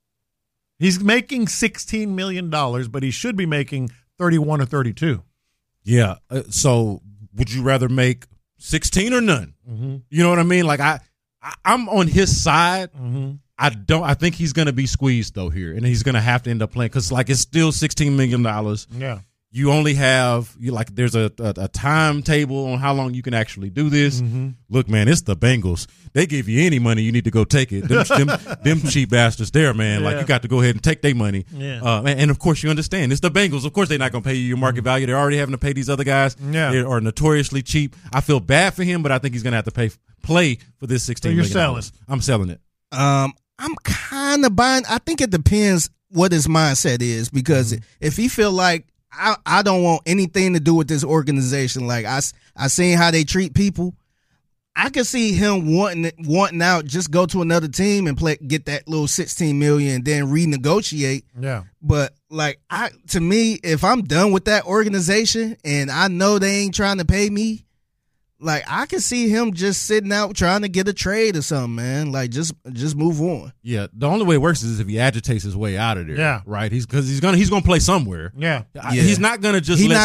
He's making $16 million, but he should be making 31 or 32. Yeah. So would you rather make 16 or none? Mm-hmm. You know what I mean? Like, I'm on his side. Mm-hmm. I think he's going to be squeezed, though, here, and he's going to have to end up playing because, like, it's still $16 million. Yeah. You only have there's a timetable on how long you can actually do this. Mm-hmm. Look, man, it's the Bengals. They give you any money, you need to go take it. Them cheap bastards there, man. Like, you got to go ahead and take their money. Yeah. And of course, you understand it's the Bengals. Of course, they're not going to pay you your market value. They're already having to pay these other guys. Yeah. They are notoriously cheap. I feel bad for him, but I think he's going to have to play for this $16 million. You're selling. I'm selling it. I'm kind of buying. I think it depends what his mindset is because if he feel like I don't want anything to do with this organization. Like, I seen how they treat people. I could see him wanting out, just go to another team and get that little $16 million and then renegotiate. Yeah. But, like, to me, if I'm done with that organization and I know they ain't trying to pay me, like, I can see him just sitting out trying to get a trade or something, man. Like, just move on. Yeah, the only way it works is if he agitates his way out of there. Yeah, right. He's gonna play somewhere. Yeah, he's not gonna just leave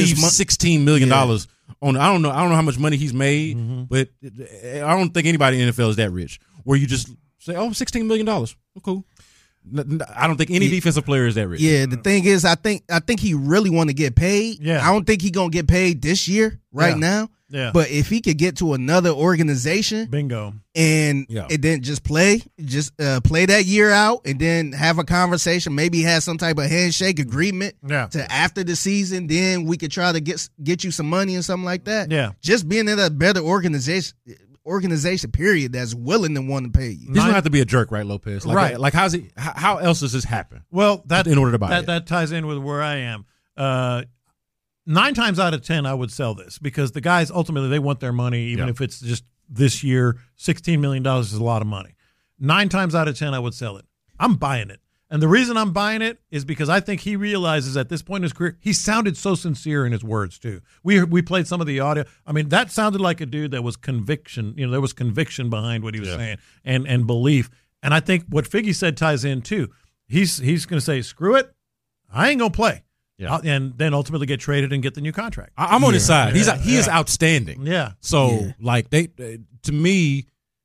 $16 million on. I don't know how much money he's made, but I don't think anybody in the NFL is that rich. Where you just say, "Oh, $16 million, oh, cool." I don't think any defensive player is that rich. Yeah, the thing is, I think he really want to get paid. Yeah, I don't think he's gonna get paid this year now. Yeah. But if he could get to another organization, bingo, and then just play that year out and then have a conversation, maybe have some type of handshake agreement to after the season, then we could try to get you some money and something like that. Yeah. Just being in a better organization period that's willing to want to pay you. He's gonna have to be a jerk, right, Lopez? Like, right. Like, how else does this happen? Well, in order to buy it. That ties in with where I am. 9 times out of 10, I would sell this because the guys ultimately they want their money, even if it's just this year. $16 million is a lot of money. 9 times out of 10, I would sell it. I'm buying it, and the reason I'm buying it is because I think he realizes at this point in his career, he sounded so sincere in his words too. We played some of the audio. I mean, that sounded like a dude that was conviction. You know, there was conviction behind what he was saying and belief. And I think what Figgy said ties in too. He's going to say, "Screw it, I ain't going to play." Yeah. And then ultimately get traded and get the new contract. I'm on his side. He is outstanding. Yeah. So like to me,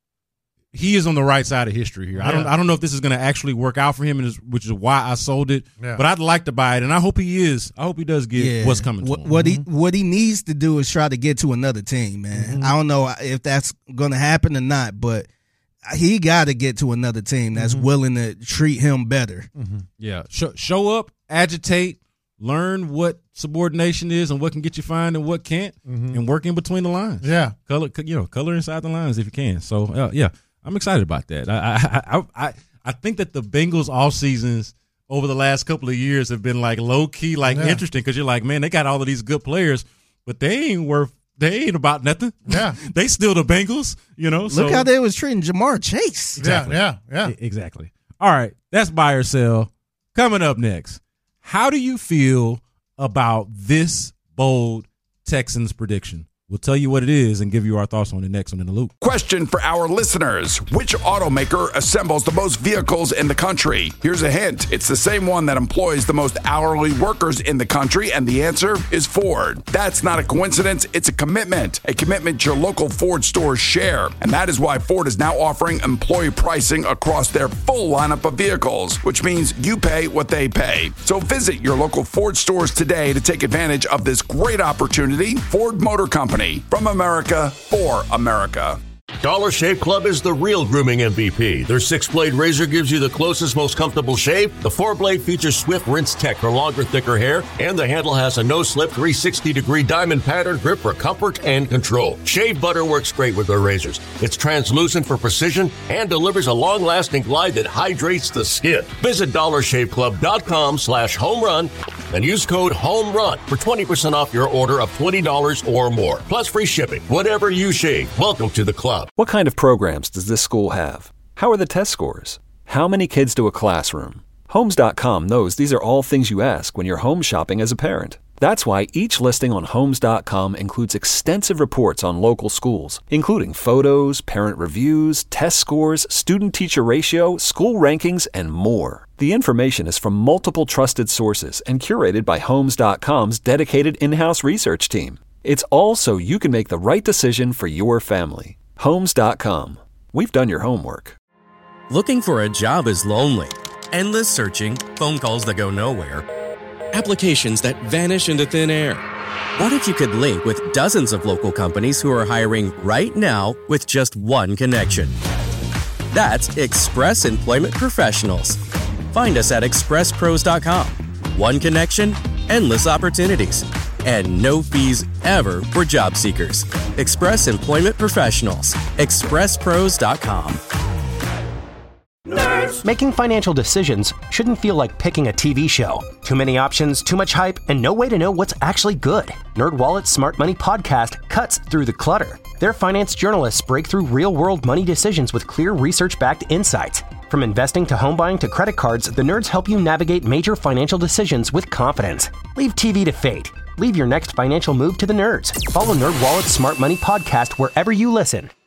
he is on the right side of history here. Yeah. I don't know if this is going to actually work out for him, which is why I sold it. Yeah. But I'd like to buy it, and I hope he is. I hope he does get what's coming to him. What he needs to do is try to get to another team, man. Mm-hmm. I don't know if that's going to happen or not, but he got to get to another team that's willing to treat him better. Mm-hmm. Yeah. Show up, agitate. Learn what subordination is and what can get you fined and what can't, and work in between the lines. Yeah, color inside the lines if you can. So I'm excited about that. I think that the Bengals off seasons over the last couple of years have been like low key, interesting because you're like, man, they got all of these good players, but they ain't about nothing. Yeah, they still the Bengals. You know, look how they was treating Jamar Chase. Exactly. Yeah, exactly. All right, that's buy or sell. Coming up next. How do you feel about this bold Texans prediction? We'll tell you what it is and give you our thoughts on the next one in the loop. Question for our listeners. Which automaker assembles the most vehicles in the country? Here's a hint. It's the same one that employs the most hourly workers in the country, and the answer is Ford. That's not a coincidence. It's a commitment your local Ford stores share. And that is why Ford is now offering employee pricing across their full lineup of vehicles, which means you pay what they pay. So visit your local Ford stores today to take advantage of this great opportunity. Ford Motor Company. From America, for America. Dollar Shave Club is the real grooming MVP. Their 6-blade razor gives you the closest, most comfortable shave. The 4-blade features Swift Rinse Tech for longer, thicker hair. And the handle has a no-slip 360-degree diamond pattern grip for comfort and control. Shave butter works great with their razors. It's translucent for precision and delivers a long-lasting glide that hydrates the skin. Visit DollarShaveClub.com/homerun and use code HOMERUN for 20% off your order of $20 or more. Plus free shipping. Whatever you shave, welcome to the club. What kind of programs does this school have? How are the test scores? How many kids do a classroom? Homes.com knows these are all things you ask when you're home shopping as a parent. That's why each listing on Homes.com includes extensive reports on local schools, including photos, parent reviews, test scores, student-teacher ratio, school rankings, and more. The information is from multiple trusted sources and curated by Homes.com's dedicated in-house research team. It's all so you can make the right decision for your family. Homes.com. We've done your homework. Looking for a job is lonely. Endless searching, phone calls that go nowhere, applications that vanish into thin air. What if you could link with dozens of local companies who are hiring right now with just one connection? That's Express Employment Professionals. Find us at expresspros.com. One connection, endless opportunities, and no fees ever for job seekers. Express Employment Professionals. expresspros.com. Nerds. Making financial decisions shouldn't feel like picking a TV show. Too many options, too much hype, and no way to know what's actually good. NerdWallet's Smart Money Podcast cuts through the clutter. Their finance journalists break through real-world money decisions with clear research-backed insights. From investing to home buying to credit cards, the nerds help you navigate major financial decisions with confidence. Leave TV to fate. Leave your next financial move to the nerds. Follow NerdWallet's Smart Money Podcast wherever you listen.